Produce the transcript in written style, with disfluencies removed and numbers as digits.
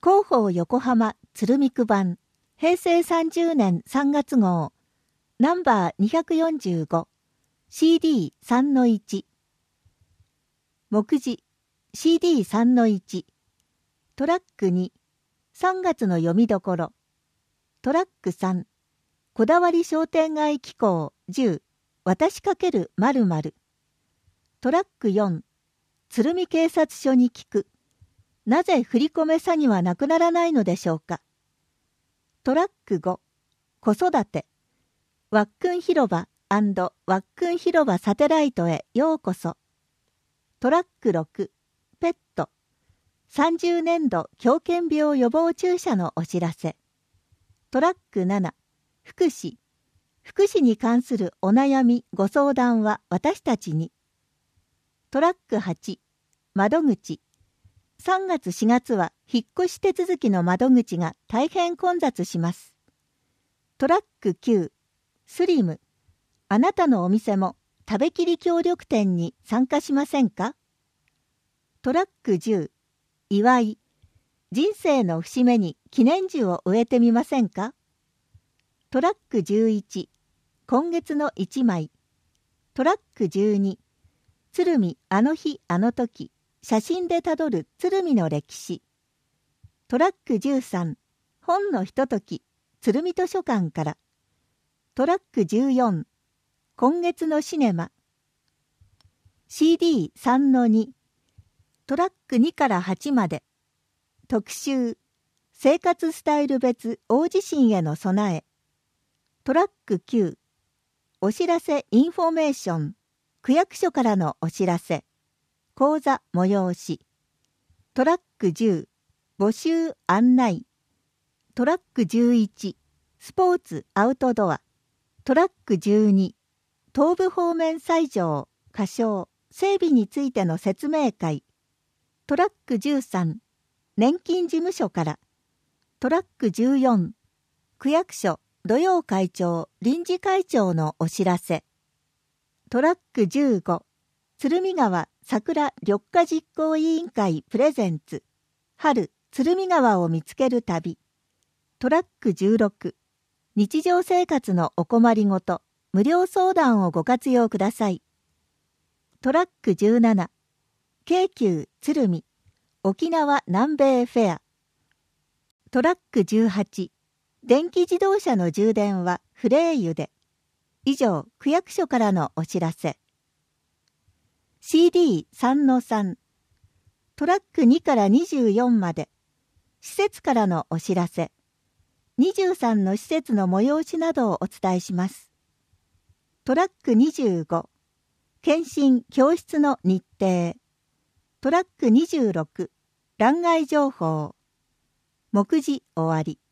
広報横浜鶴見区版平成30年3月号ナンバー245 CD3-1 目次 CD3-1 トラック2 3月の読みどころトラック3こだわり商店街機構10私×〇〇トラック4鶴見警察署に聞くなぜ振り込め詐欺はなくならないのでしょうか。トラック5子育てワックン広場&ワックン広場サテライトへようこそ。トラック6ペット30年度狂犬病予防注射のお知らせ。トラック7福祉に関するお悩みご相談は私たちに。トラック8窓口3月4月は引っ越し手続きの窓口が大変混雑します。トラック9スリムあなたのお店も食べきり協力店に参加しませんか。トラック10祝い人生の節目に記念樹を植えてみませんか。トラック11今月の1枚トラック12鶴見あの日あの時写真でたどる鶴見の歴史。トラック13本のひととき鶴見図書館から。トラック14今月のシネマ。 CD3-2 トラック2から8まで特集生活スタイル別大地震への備え。トラック9お知らせインフォメーション区役所からのお知らせ講座催し。トラック10募集案内。トラック11スポーツアウトドア。トラック12東部方面西条仮称整備についての説明会。トラック13年金事務所から。トラック14区役所土曜会長臨時会長のお知らせ。トラック15鶴見川桜緑化実行委員会プレゼンツ春鶴見川を見つける旅。トラック16日常生活のお困りごと無料相談をご活用ください。トラック17京急鶴見沖縄南米フェア。トラック18電気自動車の充電はフレーユで。以上区役所からのお知らせ。CD3-3 トラック2から24まで施設からのお知らせ。23の施設の催しなどをお伝えします。トラック25検診教室の日程。トラック26欄外情報。目次終わり。